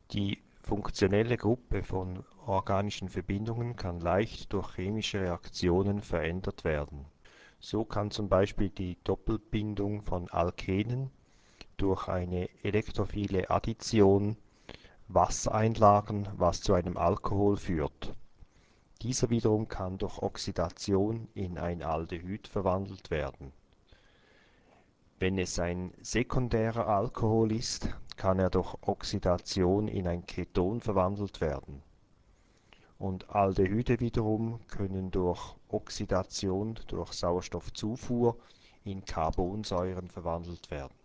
Die funktionelle Gruppe von organischen Verbindungen kann leicht durch chemische Reaktionen verändert werden. So kann zum Beispiel die Doppelbindung von Alkenen durch eine elektrophile Addition Wasser einlagern, was zu einem Alkohol führt. Dieser wiederum kann durch Oxidation in ein Aldehyd verwandelt werden. Wenn es ein sekundärer Alkohol ist, kann er durch Oxidation in ein Keton verwandelt werden. Und Aldehyde wiederum können durch Oxidation durch Sauerstoffzufuhr in Carbonsäuren verwandelt werden.